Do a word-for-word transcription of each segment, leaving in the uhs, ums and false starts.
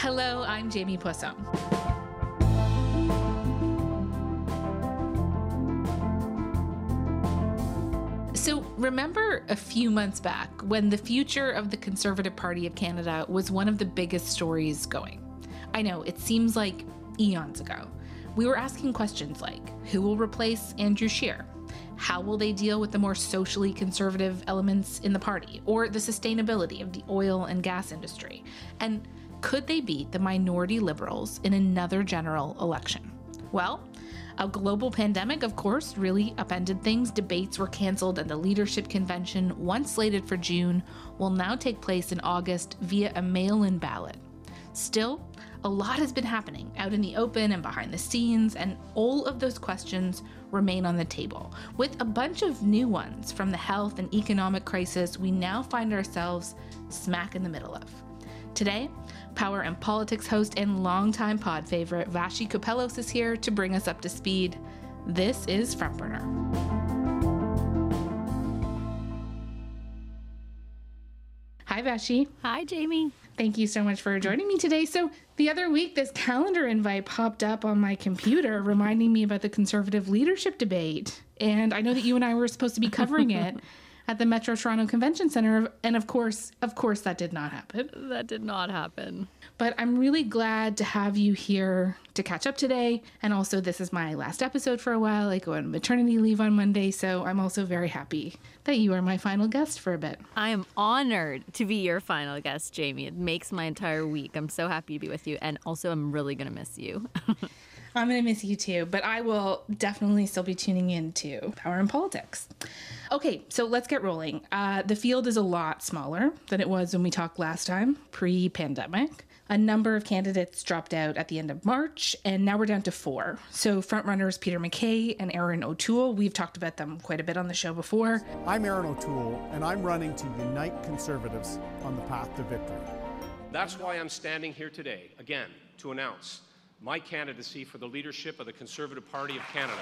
Hello, I'm Jamie Poisson. So remember a few months back when the future of the Conservative Party of Canada was one of the biggest stories going? I know, it seems like eons ago. We were asking questions like, who will replace Andrew Scheer? How will they deal with the more socially conservative elements in the party, or the sustainability of the oil and gas industry? And could they beat the minority Liberals in another general election? Well, a global pandemic, of course, really upended things. Debates were canceled, and the leadership convention, once slated for June, will now take place in August via a mail-in ballot. Still, a lot has been happening out in the open and behind the scenes, and all of those questions remain on the table, with a bunch of new ones from the health and economic crisis we now find ourselves smack in the middle of. Today, Power and Politics host and longtime pod favorite Vassy Kapelos is here to bring us up to speed. This is Front Burner. Hi, Vassy. Hi, Jamie. Thank you so much for joining me today. So the other week, this calendar invite popped up on my computer reminding me about the Conservative leadership debate. And I know that you and I were supposed to be covering it at the Metro Toronto Convention Centre. And of course, of course, that did not happen. That did not happen. But I'm really glad to have you here to catch up today. And also, this is my last episode for a while. I go on maternity leave on Monday, so I'm also very happy that you are my final guest for a bit. I am honored to be your final guest, Jamie. It makes my entire week. I'm so happy to be with you. And also, I'm really going to miss you. I'm going to miss you too, but I will definitely still be tuning in to Power and Politics. Okay, so let's get rolling. Uh, the field is a lot smaller than it was when we talked last time, pre-pandemic. A number of candidates dropped out at the end of March, and now we're down to four. So frontrunners Peter MacKay and Erin O'Toole, we've talked about them quite a bit on the show before. I'm Erin O'Toole, and I'm running to unite Conservatives on the path to victory. That's why I'm standing here today, again, to announce my candidacy for the leadership of the Conservative Party of Canada.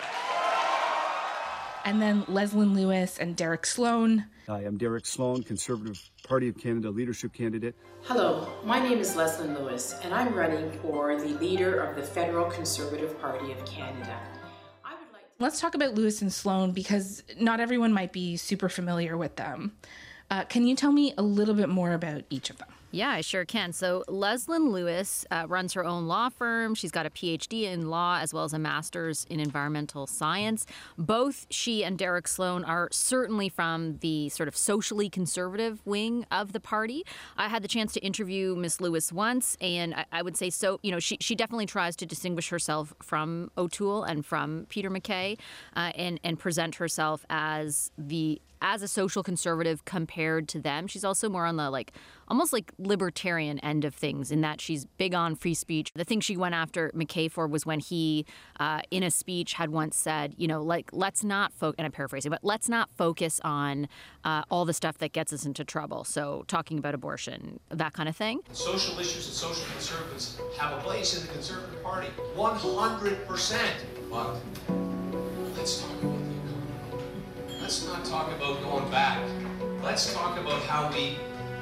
And then Leslyn Lewis and Derek Sloan. Hi, I'm Derek Sloan, Conservative Party of Canada leadership candidate. Hello, my name is Leslyn Lewis, and I'm running for the leader of the Federal Conservative Party of Canada. I would like to- Let's talk about Lewis and Sloan because not everyone might be super familiar with them. Uh, can you tell me a little bit more about each of them? Yeah, I sure can. So Leslyn Lewis uh, runs her own law firm. She's got a P H D in law as well as a master's in environmental science. Both she and Derek Sloan are certainly from the sort of socially conservative wing of the party. I had the chance to interview Miss Lewis once, and I, I would say so, you know, she, she definitely tries to distinguish herself from O'Toole and from Peter MacKay uh, and, and present herself as the as a social conservative compared to them. She's also more on the like almost like libertarian end of things in that she's big on free speech. The thing she went after MacKay for was when he, uh, in a speech, had once said, you know, like, let's not focus, and I'm paraphrasing, but let's not focus on uh, all the stuff that gets us into trouble. So talking about abortion, that kind of thing. Social issues and social conservatives have a place in the Conservative Party, one hundred percent. But let's talk about the economy. Let's not talk about going back. Let's talk about how we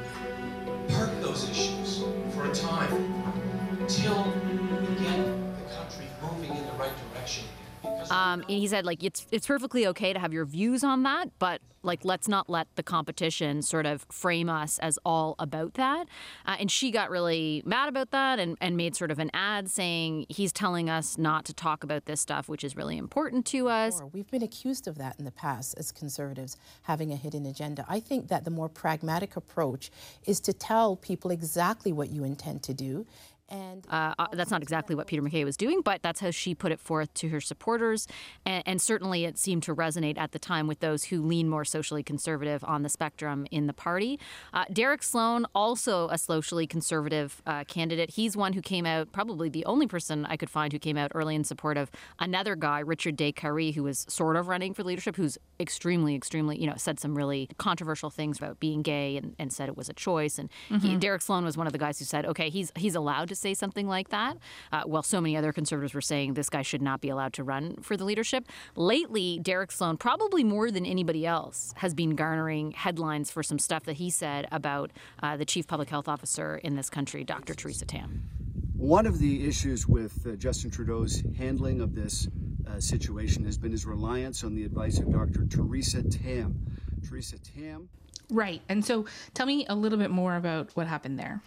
park those issues for a time until we get the country moving in the right direction. Um, and he said, like, it's it's perfectly okay to have your views on that, but, like, let's not let the competition sort of frame us as all about that. Uh, and she got really mad about that and, and made sort of an ad saying he's telling us not to talk about this stuff, which is really important to us. We've been accused of that in the past as conservatives, having a hidden agenda. I think that the more pragmatic approach is to tell people exactly what you intend to do. And uh, uh, that's not exactly what Peter MacKay was doing, but that's how she put it forth to her supporters. And, and certainly it seemed to resonate at the time with those who lean more socially conservative on the spectrum in the party. Uh, Derek Sloan, also a socially conservative uh, candidate. He's one who came out, probably the only person I could find who came out early in support of another guy, Richard Descaries, who was sort of running for leadership, who's extremely, extremely, you know, said some really controversial things about being gay and, and said it was a choice. And mm-hmm. he, Derek Sloan was one of the guys who said, okay, he's he's allowed to say something like that. Uh, while so many other conservatives were saying this guy should not be allowed to run for the leadership. Lately, Derek Sloan, probably more than anybody else, has been garnering headlines for some stuff that he said about uh, the chief public health officer in this country, Doctor Theresa Tam. One of the issues with uh, Justin Trudeau's handling of this uh, situation has been his reliance on the advice of Doctor Theresa Tam. Theresa Tam. Right. And so tell me a little bit more about what happened there.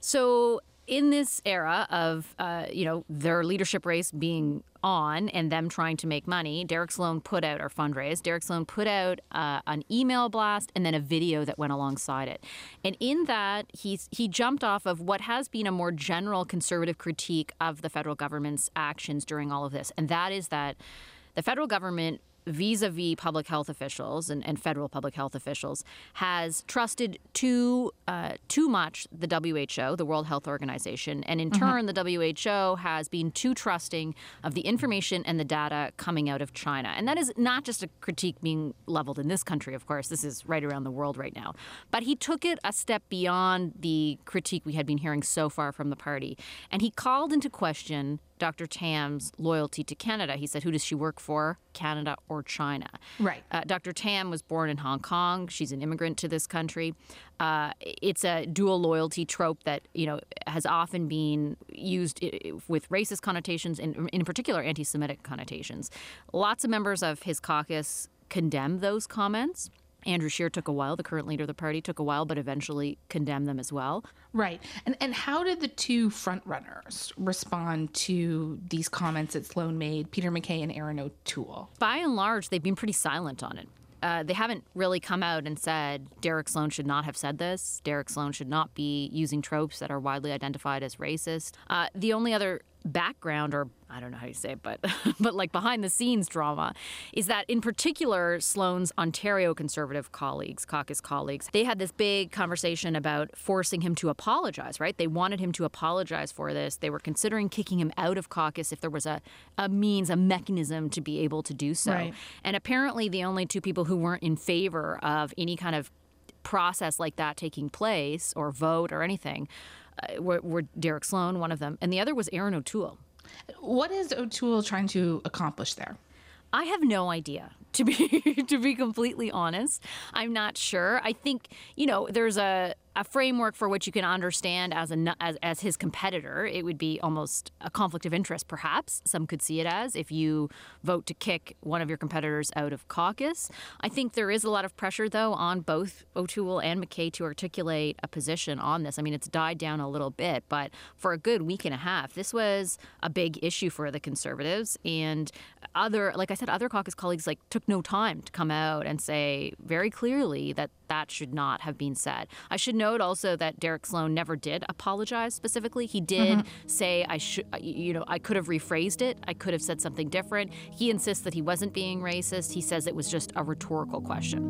So in this era of, uh, you know, their leadership race being on and them trying to make money, Derek Sloan put out, or fundraise, Derek Sloan put out uh, an email blast and then a video that went alongside it. And in that, he's, he jumped off of what has been a more general conservative critique of the federal government's actions during all of this. And that is that the federal government, vis-a-vis public health officials and, and federal public health officials, has trusted too uh, too much the W H O, the World Health Organization, and in mm-hmm. turn the W H O has been too trusting of the information and the data coming out of China. And that is not just a critique being leveled in this country, of course. This is right around the world right now. But he took it a step beyond the critique we had been hearing so far from the party, and he called into question Doctor Tam's loyalty to Canada. He said, who does she work for, Canada or China? Right. Uh, Doctor Tam was born in Hong Kong. She's an immigrant to this country. Uh, it's a dual loyalty trope that, you know, has often been used with racist connotations and in particular anti-Semitic connotations. Lots of members of his caucus condemn those comments. Andrew Scheer took a while, the current leader of the party took a while, but eventually condemned them as well. Right. And and how did the two frontrunners respond to these comments that Sloan made, Peter MacKay and Erin O'Toole? By and large, they've been pretty silent on it. Uh, they haven't really come out and said Derek Sloan should not have said this. Derek Sloan should not be using tropes that are widely identified as racist. Uh, the only other background, or I don't know how you say it, but but like behind the scenes drama, is that in particular Sloan's Ontario Conservative colleagues, caucus colleagues, they had this big conversation about forcing him to apologize, right? They wanted him to apologize for this. They were considering kicking him out of caucus if there was a, a means, a mechanism to be able to do so. Right. And apparently the only two people who weren't in favor of any kind of process like that taking place or vote or anything uh, were, were Derek Sloan, one of them, and the other was Erin O'Toole. What is O'Toole trying to accomplish there? I have no idea, to be to be completely honest. I'm not sure. I think, you know, there's a, a framework for which you can understand as a as, as his competitor. It would be almost a conflict of interest, perhaps. Some could see it as if you vote to kick one of your competitors out of caucus. I think there is a lot of pressure, though, on both O'Toole and MacKay to articulate a position on this. I mean, it's died down a little bit, but for a good week and a half, this was a big issue for the Conservatives. And other, like I said, other caucus colleagues like took no time to come out and say very clearly that that should not have been said. I should note also that Derek Sloan never did apologize specifically. He did mm-hmm. say, I should, you know, I could have rephrased it. I could have said something different. He insists that he wasn't being racist. He says it was just a rhetorical question.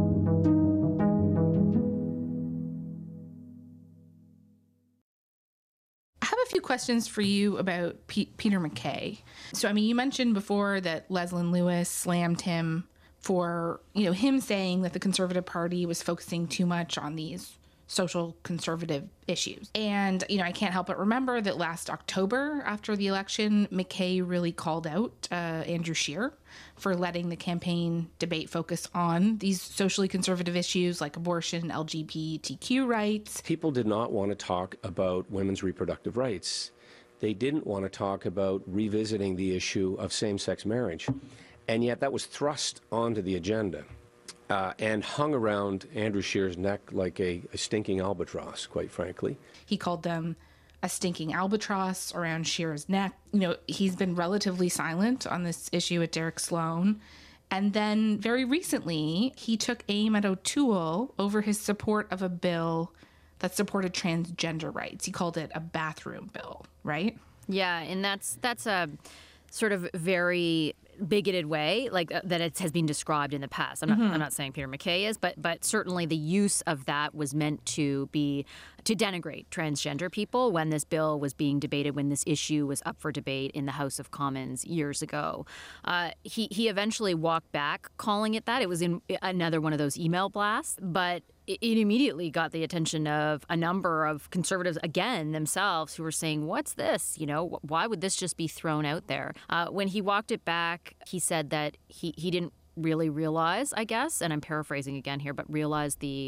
I have a few questions for you about P- Peter MacKay. So, I mean, you mentioned before that Leslyn Lewis slammed him for, you know, him saying that the Conservative Party was focusing too much on these social conservative issues. And, you know, I can't help but remember that last October after the election, MacKay really called out uh, Andrew Scheer for letting the campaign debate focus on these socially conservative issues like abortion, L G B T Q rights. People did not want to talk about women's reproductive rights. They didn't want to talk about revisiting the issue of same-sex marriage. And yet that was thrust onto the agenda uh, and hung around Andrew Scheer's neck like a, a stinking albatross, quite frankly. He called them a stinking albatross around Scheer's neck. You know, he's been relatively silent on this issue with Derek Sloan. And then very recently, he took aim at O'Toole over his support of a bill that supported transgender rights. He called it a bathroom bill, right? Yeah, and that's that's a sort of very bigoted way, like uh, that it has been described in the past. I'm not, mm-hmm. I'm not saying Peter MacKay is, but but certainly the use of that was meant to be to denigrate transgender people when this bill was being debated, when this issue was up for debate in the House of Commons years ago. Uh, he he eventually walked back, calling it that. It was in another one of those email blasts, but it immediately got the attention of a number of conservatives, again, themselves, who were saying, what's this? You know, why would this just be thrown out there? Uh, when he walked it back, he said that he, he didn't really realize, I guess, and I'm paraphrasing again here, but realize the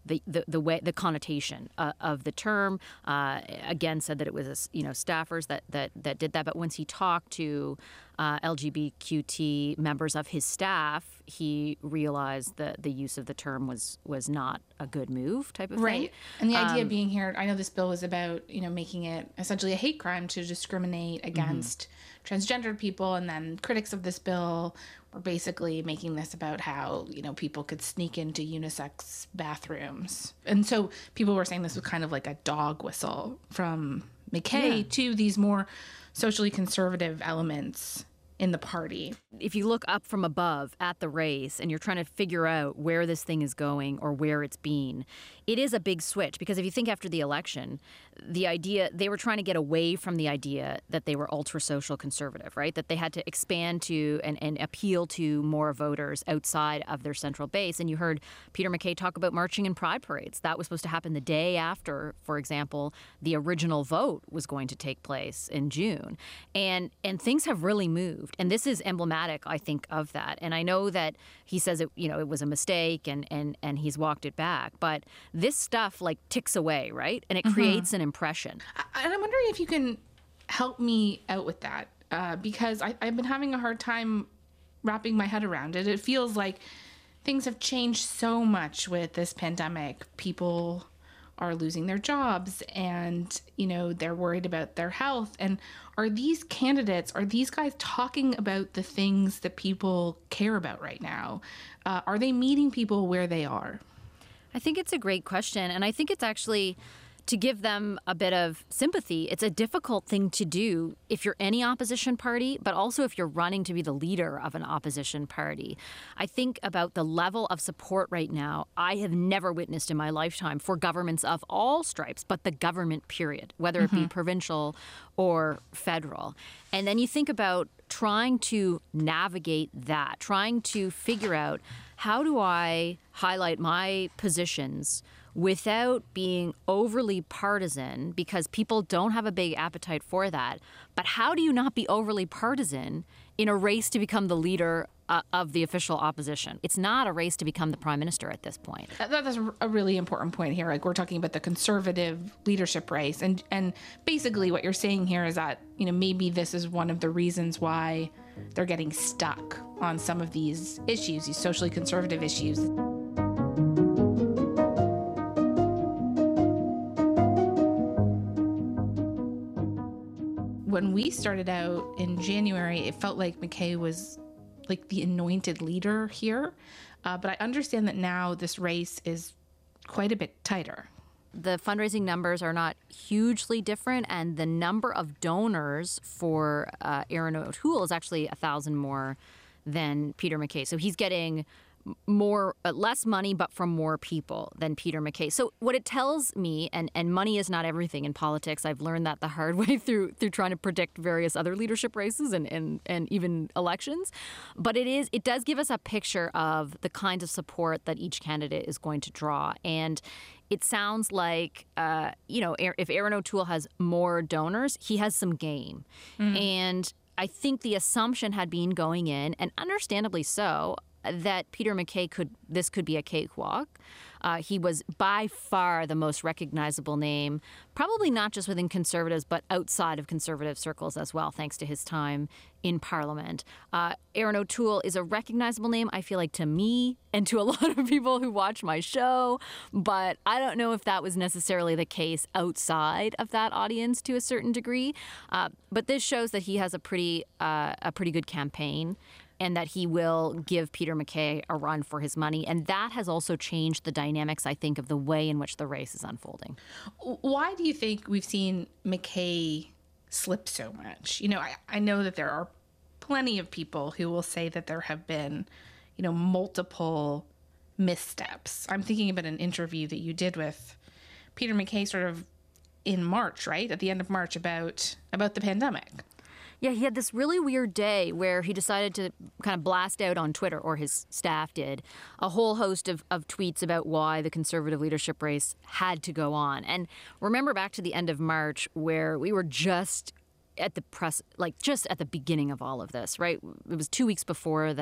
the, the, the way the connotation uh, of the term. Uh, again, said that it was you know staffers that that that did that. But once he talked to uh, L G B T Q members of his staff, he realized that the use of the term was was not a good move, type of right. thing. And the idea Um, being here, I know this bill was about you know making it essentially a hate crime to discriminate against mm-hmm. transgendered people, and then critics of this bill were basically making this about how, you know, people could sneak into unisex bathrooms. And so people were saying this was kind of like a dog whistle from McKay yeah. to these more socially conservative elements in the party. If you look up from above at the race and you're trying to figure out where this thing is going or where it's been, it is a big switch. Because if you think after the election, the idea, they were trying to get away from the idea that they were ultra-social conservative, right? That they had to expand to and, and appeal to more voters outside of their central base. And you heard Peter MacKay talk about marching in pride parades. That was supposed to happen the day after, for example, the original vote was going to take place in June. And, and things have really moved. And this is emblematic, I think, of that. And I know that he says it, you know, it was a mistake and, and, and he's walked it back. But this stuff like ticks away, right? And it mm-hmm. creates an impression. And I'm wondering if you can help me out with that, uh, because I, I've been having a hard time wrapping my head around it. It feels like things have changed so much with this pandemic. People are losing their jobs and, you know, they're worried about their health. And are these candidates, are these guys talking about the things that people care about right now? Uh, are they meeting people where they are? I think it's a great question. And I think it's actually, to give them a bit of sympathy, it's a difficult thing to do if you're any opposition party, but also if you're running to be the leader of an opposition party. I think about the level of support right now I have never witnessed in my lifetime for governments of all stripes, but the government period, whether mm-hmm. it be provincial or federal. And then you think about trying to navigate that, trying to figure out, how do I highlight my positions without being overly partisan, because people don't have a big appetite for that. But how do you not be overly partisan in a race to become the leader uh, of the official opposition? It's not a race to become the prime minister at this point. That, that's a really important point here. Like, we're talking about the conservative leadership race. And, and basically what you're saying here is that, you know, maybe this is one of the reasons why they're getting stuck on some of these issues, these socially conservative issues. When we started out in January, it felt like McKay was like the anointed leader here. Uh, but I understand that now this race is quite a bit tighter. The fundraising numbers are not hugely different, and the number of donors for uh, Erin O'Toole is actually a thousand more than Peter MacKay. So he's getting more, uh, less money, but from more people than Peter MacKay. So what it tells me, and, and money is not everything in politics. I've learned that the hard way through through trying to predict various other leadership races and, and, and even elections. But it is it does give us a picture of the kinds of support that each candidate is going to draw. And it sounds like, uh, you know, if Erin O'Toole has more donors, he has some game. Mm-hmm. And I think the assumption had been going in, and understandably so, that Peter MacKay could, this could be a cakewalk. Uh, he was by far the most recognizable name, probably not just within Conservatives, but outside of Conservative circles as well, thanks to his time in Parliament. Uh, Erin O'Toole is a recognizable name, I feel like, to me and to a lot of people who watch my show, but I don't know if that was necessarily the case outside of that audience to a certain degree. Uh, but this shows that he has a pretty, uh, a pretty good campaign, and that he will give Peter MacKay a run for his money. And that has also changed the dynamics, I think, of the way in which the race is unfolding. Why do you think we've seen MacKay slip so much? You know, I, I know that there are plenty of people who will say that there have been, you know, multiple missteps. I'm thinking about an interview that you did with Peter MacKay sort of in March, right? At the end of March about about the pandemic. Yeah, he had this really weird day where he decided to kind of blast out on Twitter, or his staff did, a whole host of, of tweets about why the Conservative leadership race had to go on. And remember back to the end of March where we were just at the press, like just at the beginning of all of this, right? It was two weeks before that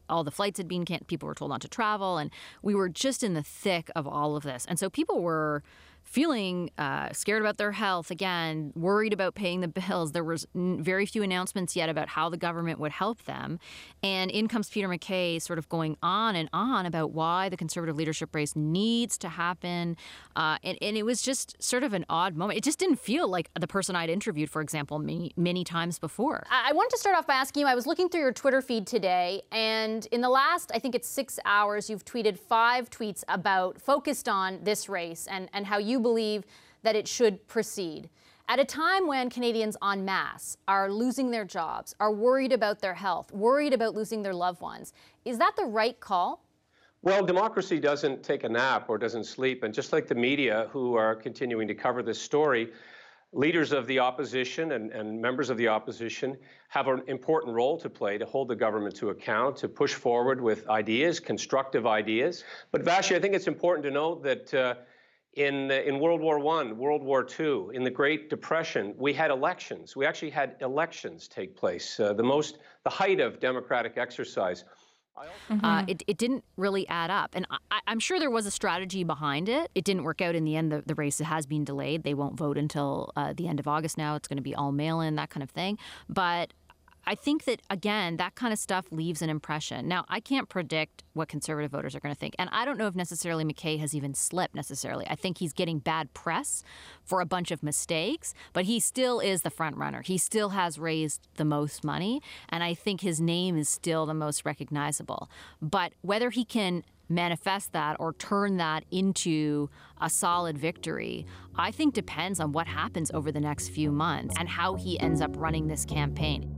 all the flights had been can- people were told not to travel, and we were just in the thick of all of this. And so people were feeling uh, scared about their health, again, worried about paying the bills. There was n- very few announcements yet about how the government would help them. And in comes Peter MacKay sort of going on and on about why the Conservative leadership race needs to happen. Uh, and, and it was just sort of an odd moment. It just didn't feel like the person I'd interviewed, for example, many, many times before. I wanted to start off by asking you, I was looking through your Twitter feed today, and in the last, I think it's six hours, you've tweeted five tweets about, focused on this race and, and how you believe that it should proceed. At a time when Canadians en masse are losing their jobs, are worried about their health, worried about losing their loved ones, is that the right call? Well, democracy doesn't take a nap or doesn't sleep. And just like the media who are continuing to cover this story, leaders of the opposition and, and members of the opposition have an important role to play to hold the government to account, to push forward with ideas, constructive ideas. But Vassy, I think it's important to note that uh, In, in World War One, World War Two, in the Great Depression, we had elections. We actually had elections take place, uh, the most, the height of democratic exercise. Mm-hmm. Uh, it, it didn't really add up. And I, I'm sure there was a strategy behind it. It didn't work out in the end. The, the race has been delayed. They won't vote until uh, the end of August now. It's going to be all mail-in, that kind of thing. But I think that, again, that kind of stuff leaves an impression. Now, I can't predict what Conservative voters are going to think. And I don't know if necessarily MacKay has even slipped necessarily. I think he's getting bad press for a bunch of mistakes, but he still is the front runner. He still has raised the most money, and I think his name is still the most recognizable. But whether he can manifest that or turn that into a solid victory, I think depends on what happens over the next few months and how he ends up running this campaign.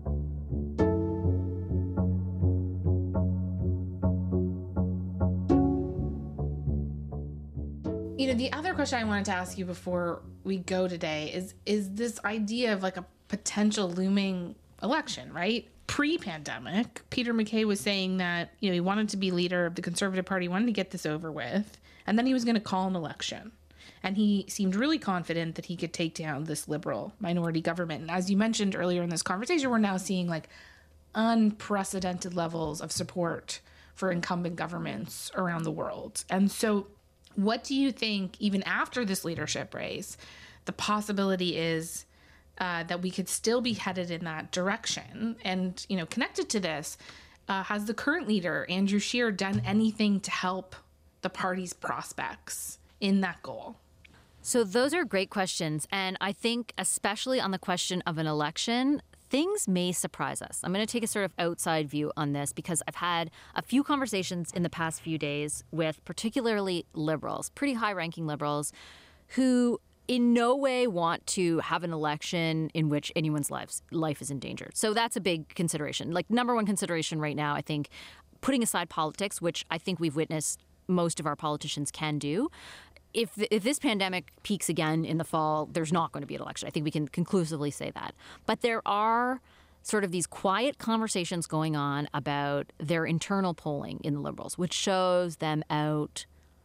You know, the other question I wanted to ask you before we go today is, is this idea of like a potential looming election, right? Pre-pandemic, Peter MacKay was saying that, you know, he wanted to be leader of the Conservative Party, wanted to get this over with, and then he was going to call an election. And he seemed really confident that he could take down this Liberal minority government. And as you mentioned earlier in this conversation, we're now seeing like unprecedented levels of support for incumbent governments around the world. And so what do you think, even after this leadership race, the possibility is uh, that we could still be headed in that direction? And, you know, connected to this, uh, has the current leader, Andrew Scheer, done anything to help the party's prospects in that goal? So those are great questions. And I think especially on the question of an election, things may surprise us. I'm going to take a sort of outside view on this because I've had a few conversations in the past few days with particularly Liberals, pretty high-ranking Liberals, who in no way want to have an election in which anyone's lives, life is endangered. So that's a big consideration. Like, number one consideration right now, I think, putting aside politics, which I think we've witnessed most of our politicians can do, If if this pandemic peaks again in the fall, there's not going to be an election. I think we can conclusively say that. But there are sort of these quiet conversations going on about their internal polling in the Liberals, which shows them out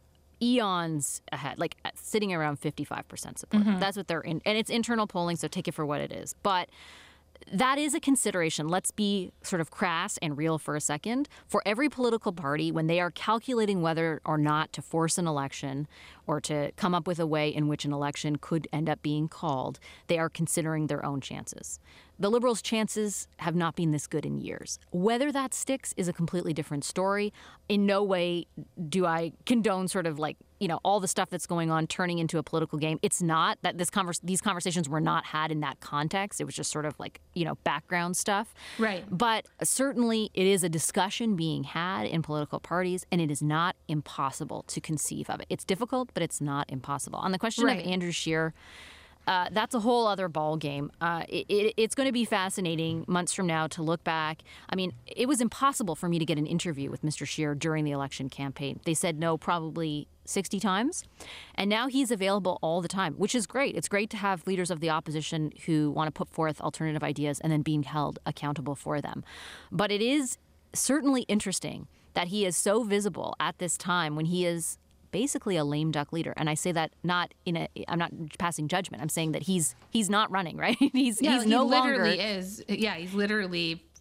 eons ahead, like sitting around fifty-five percent support. Mm-hmm. That's what they're in. And it's internal polling, so take it for what it is. But that is a consideration. Let's be sort of crass and real for a second. For every political party, when they are calculating whether or not to force an election or to come up with a way in which an election could end up being called, they are considering their own chances. The Liberals' chances have not been this good in years. Whether that sticks is a completely different story. In no way do I condone sort of like, you know, all the stuff that's going on turning into a political game. It's not that this converse, these conversations were not had in that context. It was just sort of like, you know, background stuff. Right. But certainly it is a discussion being had in political parties, and it is not impossible to conceive of it. It's difficult, but it's not impossible. On the question right. of Andrew Scheer, Uh, that's a whole other ball game. Uh, it, it, it's going to be fascinating months from now to look back. I mean, it was impossible for me to get an interview with Mister Scheer during the election campaign. They said no probably sixty times. And now he's available all the time, which is great. It's great to have leaders of the opposition who want to put forth alternative ideas and then being held accountable for them. But it is certainly interesting that he is so visible at this time when he is basically a lame duck leader. And I say that not in a, I'm not passing judgment. I'm saying that he's he's not running, right? he's yeah, he's he no literally longer is. Yeah, he's literally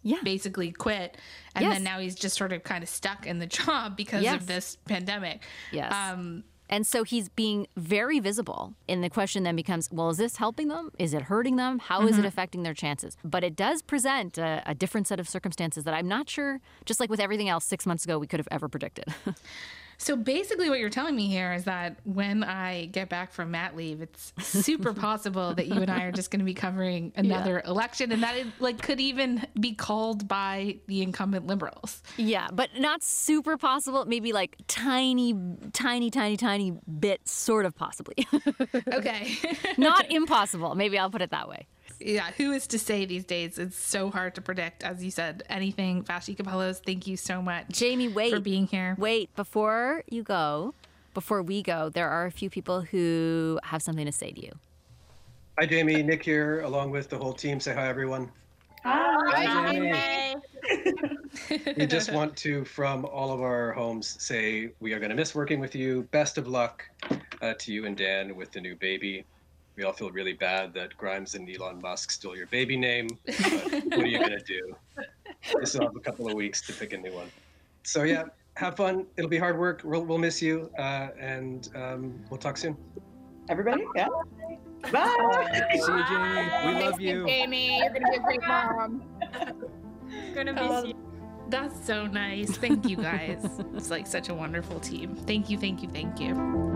yeah. basically quit. And yes. then now he's just sort of kind of stuck in the job because yes. of this pandemic. Yes. Um, And so he's being very visible. And the question then becomes, well, is this helping them? Is it hurting them? How mm-hmm. is it affecting their chances? But it does present a, a different set of circumstances that I'm not sure, just like with everything else six months ago, we could have ever predicted. So basically what you're telling me here is that when I get back from mat leave, it's super possible that you and I are just going to be covering another yeah. election, and that it like could even be called by the incumbent Liberals. Yeah, but not super possible. Maybe like tiny, tiny, tiny, tiny bit sort of possibly. Okay. Not impossible. Maybe I'll put it that way. Yeah, who is to say these days? It's so hard to predict, as you said. Anything. Vashti Capellos, thank you so much, Jamie, wait, for being here. Wait, before you go, before we go, there are a few people who have something to say to you. Hi, Jamie. Nick here, along with the whole team. Say hi, everyone. Hi, hi Jamie. We just want to, from all of our homes, say we are going to miss working with you. Best of luck uh, to you and Dan with the new baby. We all feel really bad that Grimes and Elon Musk stole your baby name. But what are you going to do? You still have a couple of weeks to pick a new one. So, yeah, have fun. It'll be hard work. We'll, we'll miss you. Uh, and um, we'll talk soon. Everybody? Yeah. Bye. See you, Jamie. We love you. Jamie, you're going to be a great mom. Gonna miss Oh, you. That's so nice. Thank you, guys. It's like such a wonderful team. Thank you, thank you, thank you.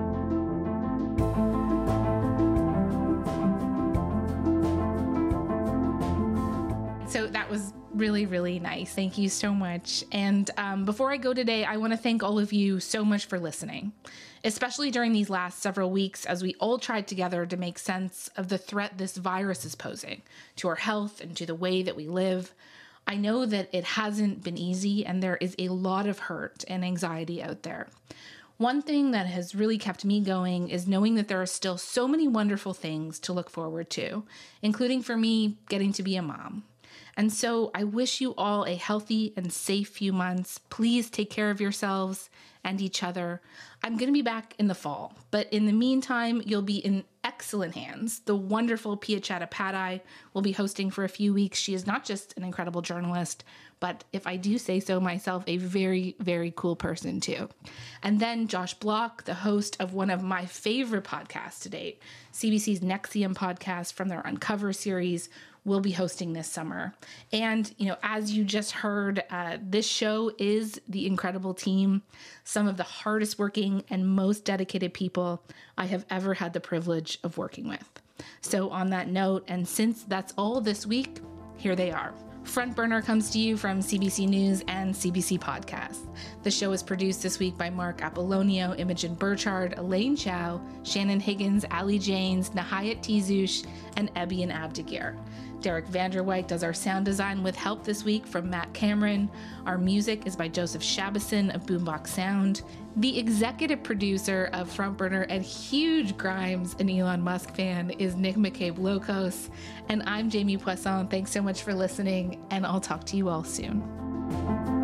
So that was really, really nice. Thank you so much. And um, before I go today, I want to thank all of you so much for listening, especially during these last several weeks as we all tried together to make sense of the threat this virus is posing to our health and to the way that we live. I know that it hasn't been easy, and there is a lot of hurt and anxiety out there. One thing that has really kept me going is knowing that there are still so many wonderful things to look forward to, including for me getting to be a mom. And so I wish you all a healthy and safe few months. Please take care of yourselves and each other. I'm going to be back in the fall, but in the meantime, you'll be in excellent hands. The wonderful Pia Chattopadhyay will be hosting for a few weeks. She is not just an incredible journalist, but if I do say so myself, a very, very cool person too. And then Josh Block, the host of one of my favorite podcasts to date, C B C's NXIVM podcast from their Uncover series, will be hosting this summer. And, you know, as you just heard, uh, this show is the incredible team, some of the hardest working and most dedicated people I have ever had the privilege of working with. So on that note, and since that's all this week, here they are. Front Burner comes to you from C B C News and C B C Podcasts. The show is produced this week by Mark Apollonio, Imogen Burchard, Elaine Chow, Shannon Higgins, Ali Janes, Nahayat Tizush, and Ebian Abdigir. Derek Vanderwyk does our sound design with help this week from Matt Cameron. Our music is by Joseph Shabison of Boombox Sound. The executive producer of Front Burner and huge Grimes and Elon Musk fan is Nick McCabe-Lokos. And I'm Jamie Poisson. Thanks so much for listening, and I'll talk to you all soon.